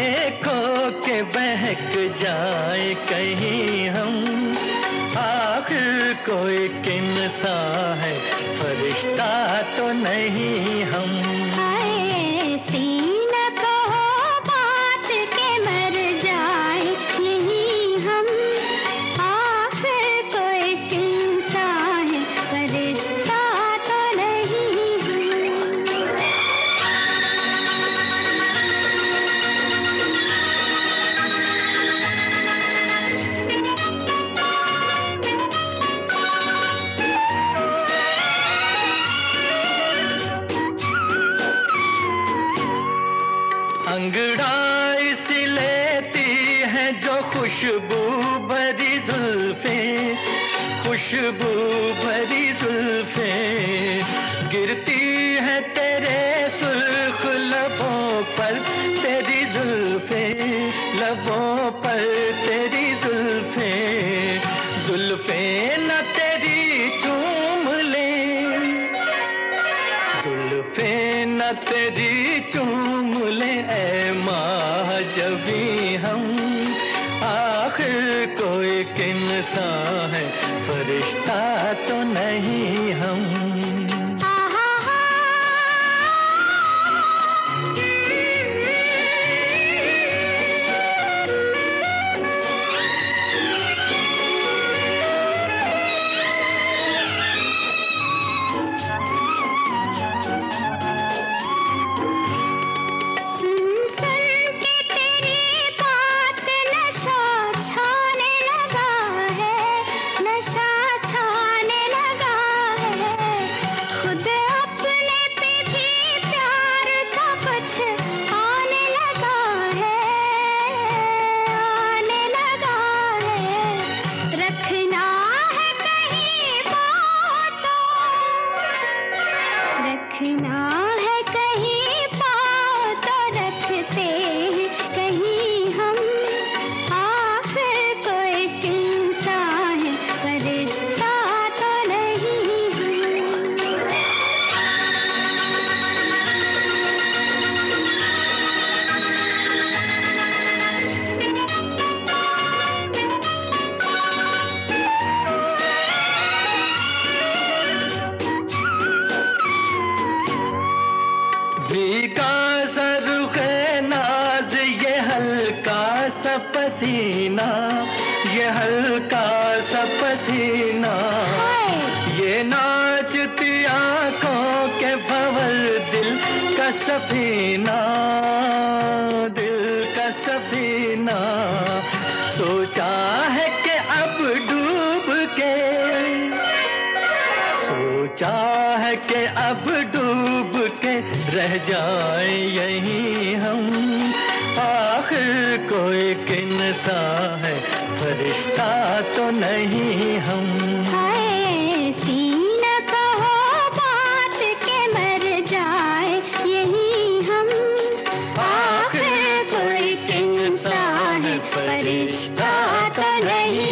खो के बहक जाए कहीं हम, आखिर कोई इंसान है, फरिश्ता तो नहीं हम। ऐसी न कहो बात के मर जाए यही हम, आखिर कोई इंसान है, फरिश्ता तो नहीं हम। अंगड़ाई सी लेती है जो खुशबू भरी जुल्फें, खुशबू भरी जुल्फें, गिरती है तेरे सुर्ख लबों पर तेरी जुल्फें, लबों पर तेरी जुल्फें, जुल्फें न तेरी चूम ले, जुल्फें न तेरी चूम ले ऐ माह जबी हम, आखिर कोई इंसान है, फरिश्ता तो नहीं हम। रखना है कहीं पाओ तो रखते हैं कहीं हम, आखिर कोई इंसान है, फरिश्ता तो नहीं हम। भीगा सरुखे नाज ये हल्का सा पसीना, ये हल्का सा पसीना, ये नाचती आंखों के भंवर दिल का सफीना, दिल का सफीना, सोचा है कि अब डूब के, सोचा है कि अब डूब के रह जाए यहीं हम, आखिर कोई इंसान है, फरिश्ता तो नहीं हम। ऐसी न कहो बात के मर जाए यहीं हम, आखिर कोई इंसान है, फरिश्ता तो नहीं